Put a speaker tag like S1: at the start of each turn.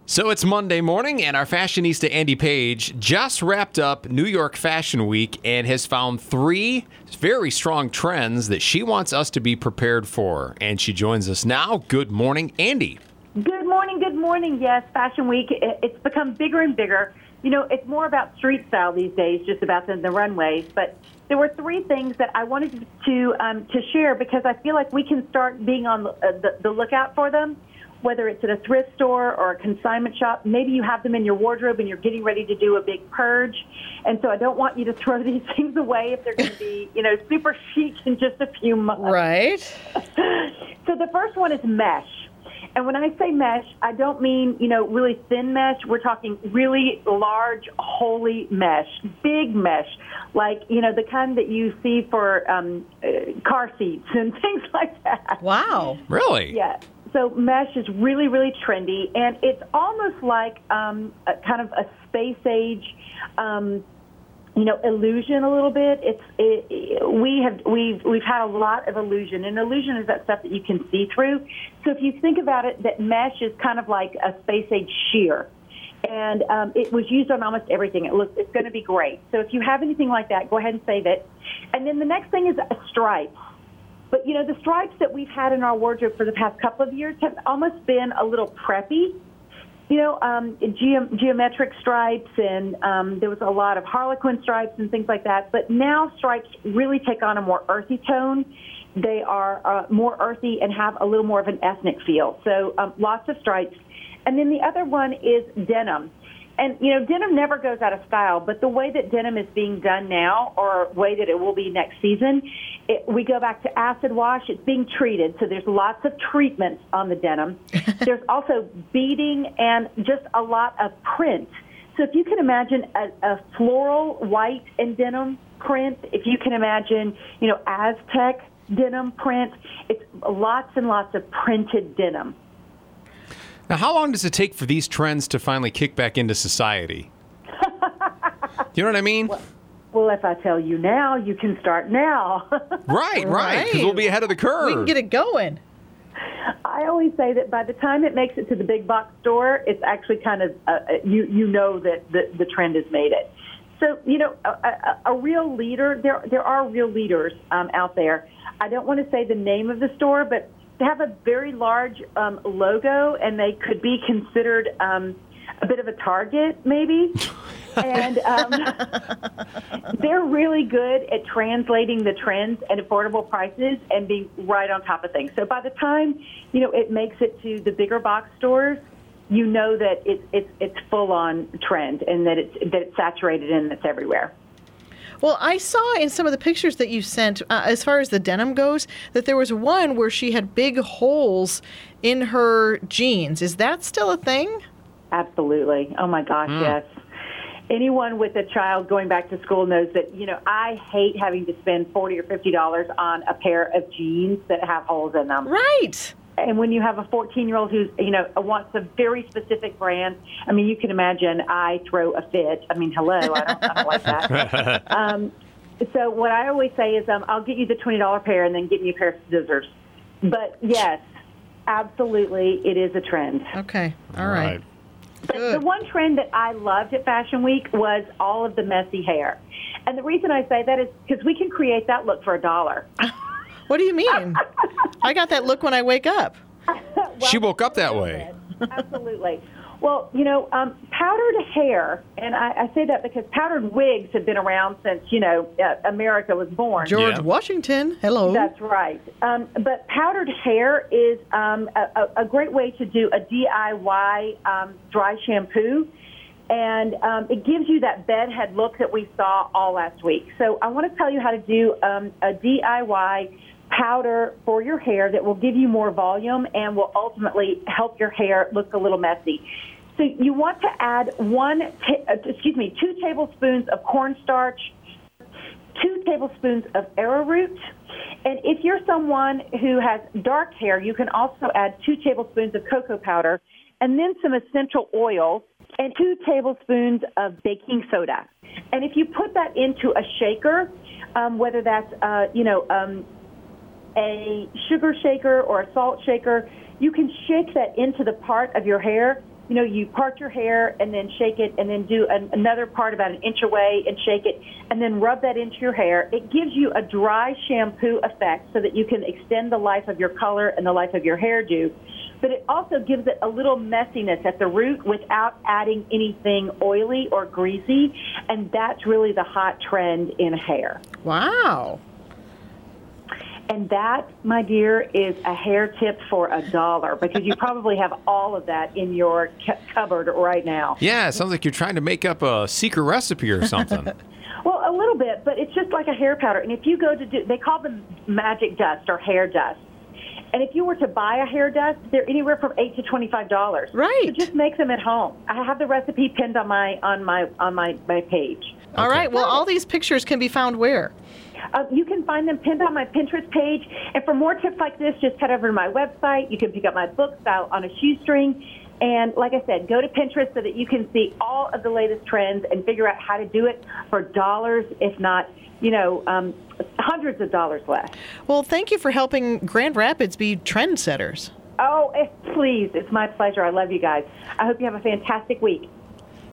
S1: So it's Monday morning, and our fashionista Andy Page just wrapped up New York Fashion Week and has found 3 very strong trends that she wants us to be prepared for. And she joins us now. Good morning, Andy.
S2: Good morning, good morning. Yes, Fashion Week, it's become bigger and bigger. You know, it's more about street style these days, just about than the runways. But there were 3 things that I wanted to share because I feel like we can start being on the lookout for them. Whether it's at a thrift store or a consignment shop, maybe you have them in your wardrobe and you're getting ready to do a big purge. And so I don't want you to throw these things away if they're going to be, super chic in just a few months.
S3: Right.
S2: So the first one is mesh. And when I say mesh, I don't mean, really thin mesh. We're talking really large, holy mesh, big mesh, like, the kind that you see for car seats and things like that.
S3: Wow.
S1: Really?
S2: Yeah. So mesh is really, really trendy, and it's almost like a kind of a space age, illusion a little bit. We've had a lot of illusion, and illusion is that stuff that you can see through. So if you think about it, that mesh is kind of like a space age sheer, and it was used on almost everything. It's going to be great. So if you have anything like that, go ahead and save it. And then the next thing is a stripe. But, the stripes that we've had in our wardrobe for the past couple of years have almost been a little preppy. Geometric stripes, and there was a lot of Harlequin stripes and things like that. But now stripes really take on a more earthy tone. They are more earthy and have a little more of an ethnic feel. So lots of stripes. And then the other one is denim. And, denim never goes out of style, but the way that denim is being done now, or way that it will be next season, we go back to acid wash. It's being treated, so there's lots of treatments on the denim. There's also beading and just a lot of print. So if you can imagine a floral white and denim print, if you can imagine, Aztec denim print, it's lots and lots of printed denim.
S1: Now, how long does it take for these trends to finally kick back into society? You know what I mean?
S2: Well, if I tell you now, you can start now.
S1: Right, because we'll be ahead of the curve.
S3: We can get it going.
S2: I always say that by the time it makes it to the big box store, it's actually kind of, that the trend has made it. So, a real leader, there are real leaders out there. I don't want to say the name of the store, but they have a very large logo, and they could be considered a bit of a target, maybe. And they're really good at translating the trends and affordable prices and being right on top of things. So by the time, it makes it to the bigger box stores, that it's full on trend and that it's saturated and it's everywhere.
S3: Well, I saw in some of the pictures that you sent, as far as the denim goes, that there was one where she had big holes in her jeans. Is that still a thing?
S2: Absolutely. Oh, my gosh, yes. Anyone with a child going back to school knows that, I hate having to spend $40 or $50 on a pair of jeans that have holes in them.
S3: Right.
S2: And when you have a 14-year-old who's, wants a very specific brand, you can imagine I throw a fit. Hello, I don't like that. So what I always say is I'll get you the $20 pair and then get me a pair of scissors. But, yes, absolutely, it is a trend.
S3: Okay, all right.
S2: But the one trend that I loved at Fashion Week was all of the messy hair. And the reason I say that is because we can create that look for $1.
S3: What do you mean? I got that look when I wake up.
S1: She woke up that way.
S2: Absolutely. Well, powdered hair, and I say that because powdered wigs have been around since, America was born.
S3: George Washington, hello.
S2: That's right. But powdered hair is a great way to do a DIY dry shampoo. And it gives you that bedhead look that we saw all last week. So I want to tell you how to do a DIY powder for your hair that will give you more volume and will ultimately help your hair look a little messy. So you want to add 2 tablespoons of cornstarch, 2 tablespoons of arrowroot, and if you're someone who has dark hair, you can also add 2 tablespoons of cocoa powder, and then some essential oils, and 2 tablespoons of baking soda. And if you put that into a shaker, whether that's, a sugar shaker or a salt shaker, you can shake that into the part of your hair you part your hair and then shake it and then do another part about an inch away and shake it and then rub that into your hair. It gives you a dry shampoo effect so that you can extend the life of your color and the life of your hairdo. But it also gives it a little messiness at the root without adding anything oily or greasy. And that's really the hot trend in hair.
S3: Wow.
S2: And that, my dear, is a hair tip for $1 because you probably have all of that in your cupboard right now.
S1: Yeah, it sounds like you're trying to make up a secret recipe or something.
S2: Well, a little bit, but it's just like a hair powder. And if you go to they call them magic dust or hair dust. And if you were to buy a hair dust, they're anywhere from $8 to $25.
S3: Right.
S2: So just make them at home. I have the recipe pinned on my page.
S3: All right. Well, all these pictures can be found where?
S2: You can find them pinned on my Pinterest page. And for more tips like this, just head over to my website. You can pick up my book, Style on a Shoestring. And like I said, go to Pinterest so that you can see all of the latest trends and figure out how to do it for dollars, if not, hundreds of dollars less.
S3: Well, thank you for helping Grand Rapids be trendsetters.
S2: Oh, please. It's my pleasure. I love you guys. I hope you have a fantastic week.